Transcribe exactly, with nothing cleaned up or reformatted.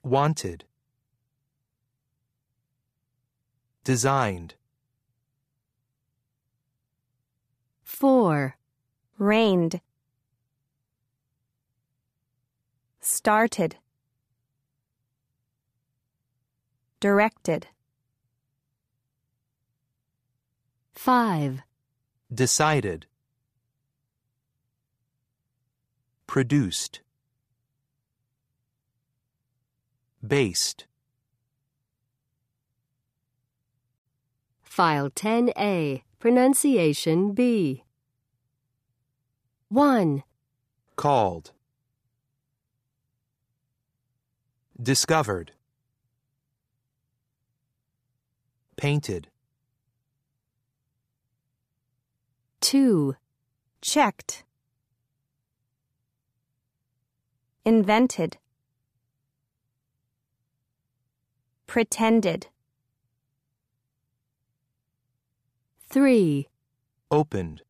wanted, designed. Four. Rained. Started. Directed. Five. Decided, produced, based. File ten A. Pronunciation B. One. Called, discovered, painted. Two. Checked. Invented. Pretended. Three. Opened,